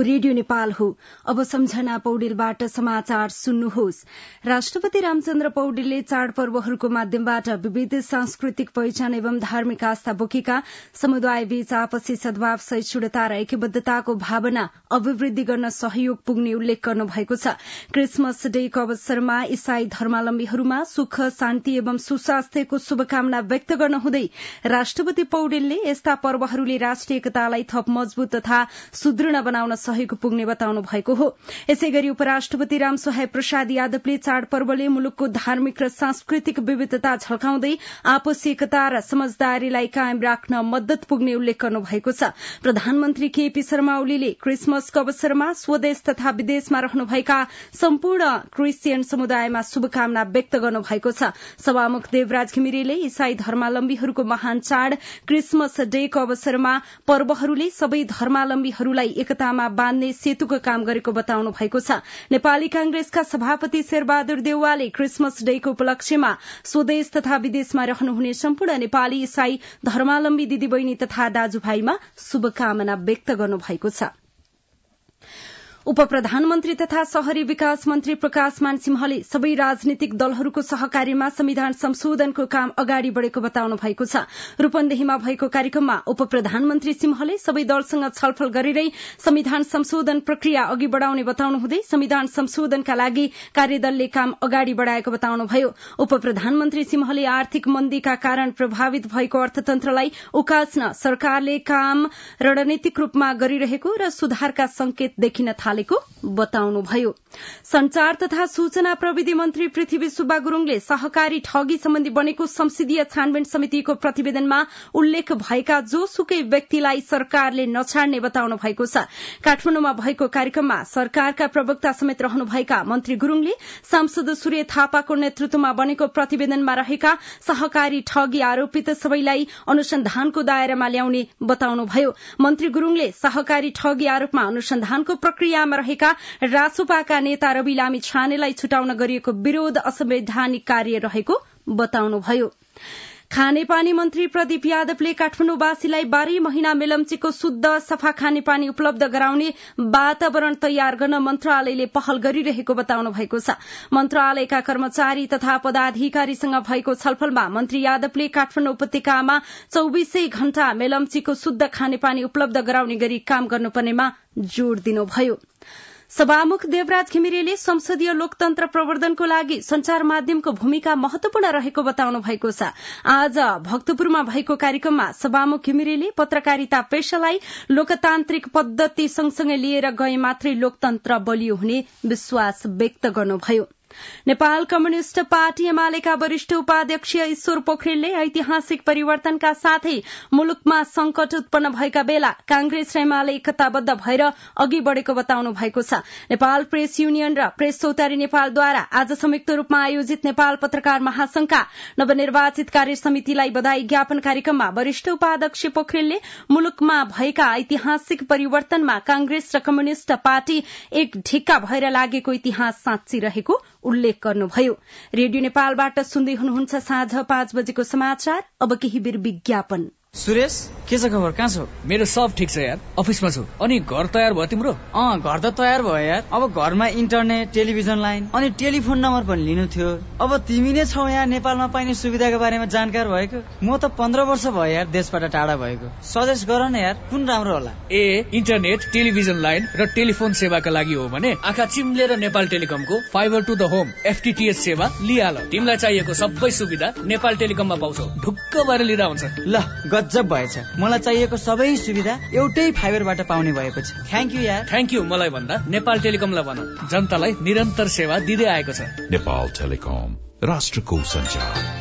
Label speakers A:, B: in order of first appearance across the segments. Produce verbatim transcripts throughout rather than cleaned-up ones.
A: Radio Nepal हो। अब सम्झना पौडेलबाट समाचार सुन्नुहोस्। राष्ट्रपति रामचन्द्र पौडेलले चाडपर्वहरूको माध्यमबाट विविध सांस्कृतिक पहिचान एवं धार्मिक आस्था बोकेका समुदायबीच आपसी सद्भाव, सहिष्णुता र ऐक्यबद्धताको भावना अभिवृद्धि गर्न सहयोग पुग्ने उल्लेख गर्नु भएको छ। क्रिसमस डेको अवसरमा ईसाई धर्मावलम्बीहरूमा सुख, शान्ति एवं सुस्वास्थ्यको शुभकामना व्यक्त गर्नुहुँदै राष्ट्रपति पौडेलले यस्ता पर्वहरूले राष्ट्रिय एकतालाई थप मजबूत तथा सुदृढ़ बनाउन सहयोग पुग्ने बताउनु भएको हो। यसै गरी उपराष्ट्रपति रामसहाय प्रसाद यादवले चाडपर्वले मुलुकको धार्मिक र सांस्कृतिक विविधता झल्काउँदै आपसी एकता र समझदारीलाई कायम राख्न मद्दत पुग्ने उल्लेख गर्नु भएको छ। प्रधानमन्त्री केपी शर्मा ओलीले क्रिसमसको अवसरमा स्वदेश तथा विदेशमा रहनुभएका सम्पूर्ण क्रिस्चियन समुदायमा शुभकामना व्यक्त गर्नु भएको छ। सभामुख देवराज घिमिरेले ईसाई धर्मावलम्बीहरूको महान चाड क्रिसमस डेको अवसरमा पर्वहरूले सबै धर्मावलम्बीहरूलाई एकतामा बाँध्ने सेतुको काम गरेको बताउनु भएको छ। नेपाली कांग्रेसका सभापति शेरबहादुर देउवाले क्रिसमस डेको उपलक्ष्यमा स्वदेश तथा विदेशमा रहनुहुने सम्पूर्ण नेपाली ईसाई धर्मावलम्बी दिदीबहिनी तथा दाजुभाइमा शुभकामना व्यक्त गर्नु भएको छ। उप प्रधानमन्त्री तथा शहरी विकास मन्त्री प्रकाश मान सिंहले सबै राजनीतिक दलहरूको सहकार्यमा संविधान संशोधनको काम अगाडि बढ़ेको बताउनु भएको छ। रूपन्देहीमा भएको कार्यक्रममा उप प्रधानमन्त्री सिंहले सबै दलसँग छलफल गरेरै संविधान संशोधन प्रक्रिया अघि बढ़ाउने बताउनु हुँदै संविधान संशोधनका लागि कार्यदलले काम अगाडि बढ़ाएको बताउनुभयो। उप प्रधानमन्त्री सिंहले आर्थिक मन्दीका कारण प्रभावित भएको अर्थतन्त्रलाई उकास्न सरकारले काम रणनीतिक रूपमा गरिरहेको र सुधारका संकेत देखिन थाले बताउनुभयो। संचार तथा सूचना प्रविधि मन्त्री पृथ्वी सुब्बा गुरूङले सहकारी ठगी सम्बन्धी बनेको संसदीय छानबिन समितिको प्रतिवेदनमा उल्लेख भएका जोसुकै व्यक्तिलाई सरकारले नछाड्ने बताउनु भएको छ। काठमाडौँमा भएको कार्यक्रममा सरकारका प्रवक्ता समेत रहनुभएका मन्त्री गुरूङले सांसद सूर्य थापाको नेतृत्वमा बनेको प्रतिवेदनमा रहेका सहकारी ठगी आरोपित सबैलाई अनुसन्धानको दायरामा ल्याउने बताउनुभयो। मन्त्री गुरूङले सहकारी ठगी आरोपमा अनुसन्धानको प्रक्रिया रहेका रासोपाका नेता रवि लामी छानेलाई छुटाउन गरिएको विरोध असंवैधानिक कार्य रहेको बताउनुभयो। खानेपानी मन्त्री प्रदीप यादवले काठमाडौँवासीलाई बाह्रै महिना मेलम्चीको शुद्ध सफा खानेपानी उपलब्ध गराउने वातावरण तयार गर्न मन्त्रालयले पहल गरिरहेको बताउनु भएको छ। मन्त्रालयका कर्मचारी तथा पदाधिकारीसँग भएको छलफलमा मन्त्री यादवले काठमाडौँ उपत्यकामा चौबीसै घण्टा मेलम्चीको शुद्ध खानेपानी उपलब्ध गराउने गरी काम गर्नुपर्नेमा जोड़ दिनुभयो। सभामुख देवराज घिमिरेले संसदीय लोकतन्त्र प्रवर्धनको लागि संचार माध्यमको भूमिका महत्वपूर्ण रहेको बताउनु भएको छ। आज भक्तपुरमा भएको कार्यक्रममा सभामुख घिमिरेले पत्रकारिता पेशालाई लोकतान्त्रिक पद्धति सँगसँगै लिएर गए मात्रै लोकतन्त्र बलियो हुने विश्वास व्यक्त गर्नुभयो। नेपाल कम्युनिष्ट पार्टी एमालेका वरिष्ठ उपाध्यक्ष ईश्वर पोखरेलले ऐतिहासिक परिवर्तनका साथै मुलुकमा संकट उत्पन्न भएका बेला कांग्रेस र एमाले एकताबद्ध भएर अघि बढ़ेको बताउनु भएको छ। नेपाल प्रेस युनियन र प्रेस चौतारी नेपालद्वारा आज संयुक्त रूपमा आयोजित नेपाल पत्रकार महासंघका नवनिर्वाचित कार्य समितिलाई बधाई ज्ञापन कार्यक्रममा वरिष्ठ उपाध्यक्ष पोखरेलले मुलुकमा भएका ऐतिहासिक परिवर्तनमा कांग्रेस र कम्युनिष्ट पार्टी एक ढिक्का भएर लागेको इतिहास साँच्ची रहेको उल्लेख गर्नुभयो। रेडियो नेपालबाट सुन्दै हुनुहुन्छ साँझ पाँच बजेको समाचार। अब केही बेर विज्ञापन।
B: सुरेश, के छ खबर? कहाँ छौ?
C: मेरो सब ठिक छ यार, अफिसमा छु। अनि घर तयार भयो तिम्रो?
B: अँ, घर त तयार भयो यार। अब घरमा इन्टरनेट, टेलिभिजन लाइन अनि टेलिफोन नम्बर पनि लिनु थियो। अब तिमी नै छौ यहाँ नेपालमा पाइने सुविधाको बारेमा जानकार भएको। म त पन्ध्र वर्ष भयो यार देशबाट टाढा भएको। सजेस्ट गर न यार, कुन राम्रो होला?
C: ए, इन्टरनेट, टेलिभिजन लाइन र टेलिफोन सेवाका लागि हो भने आँखा चिम्लेर नेपाल टेलिकमको fibre to the home FTTH सेवा लिहाल। तिमीलाई चाहिएको सबै सुविधा नेपाल टेलिकममा पाउँछौ। ढुक्क भएर लिँदा हुन्छ।
B: ल, गजब भएछ। मलाई चाहिएको सबै सुविधा एउटै फाइबरबाट पाउने भएको छ। थ्याङ्क यू यार।
C: थ्याङ्क यू मलाई भन्दा नेपाल टेलिकमलाई भन, जनतालाई निरन्तर सेवा दिँदै आएको छ।
D: नेपाल टेलिकम, राष्ट्रको सञ्चार।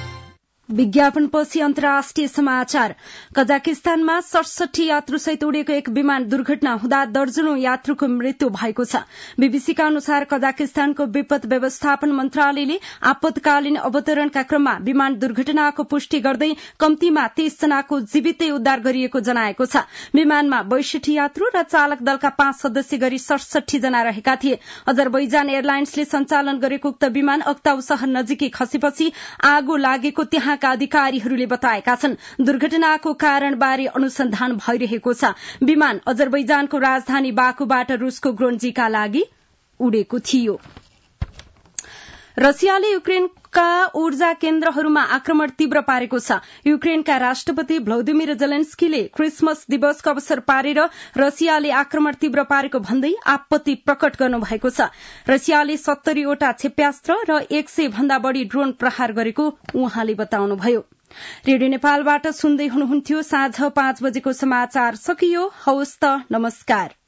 A: विज्ञापनपछि अन्तर्राष्ट्रिय समाचार। कजाकिस्तानमा सडसठी यात्रुसहित उडेको एक विमान दुर्घटना हुँदा दर्जनौं यात्रुको मृत्यु भएको छ। बीबीसीका अनुसार कजाकिस्तानको विपद व्यवस्थापन मन्त्रालयले आपतकालीन अवतरणका क्रममा विमान दुर्घटनाको पुष्टि गर्दै कम्तीमा तीस जनाको जीवितै उद्धार गरिएको जनाएको छ। विमानमा बैसठी यात्रु र चालक दलका पाँच सदस्य गरी सडसठी जना रहेका थिए। अजरबैजान एयरलाइन्सले सञ्चालन गरेको उक्त विमान अक्ताउ शहर नजिकै खसेपछि आगो लागेको त्यहाँ नेपालका अधिकारीहरूले बताएका छन्। दुर्घटनाको कारणबारे अनुसन्धान भइरहेको छ। विमान अजरबैजानको राजधानी बाकुबाट रुसको ग्रोन्जीका लागि उडेको थियो। रसियाले युक्रेनका ऊर्जा केन्द्रहरूमा आक्रमण तीव्र पारेको छ। युक्रेनका राष्ट्रपति भ्लादिमिर जेलेन्स्कीले क्रिसमस दिवसको अवसर पारेर रसियाले आक्रमण तीव्र पारेको भन्दै आपत्ति प्रकट गर्नुभएको छ। रसियाले सत्तरीवटा क्षेप्यास्त्र र एक सय भन्दा बढ़ी ड्रोन प्रहार गरेको उहाँले बताउनुभयो। रेडियो नेपालबाट सुन्दै हुनुहुन्थ्यो। साँझ पाँच बजेको समाचार सकियो। हवस् त, नमस्कार।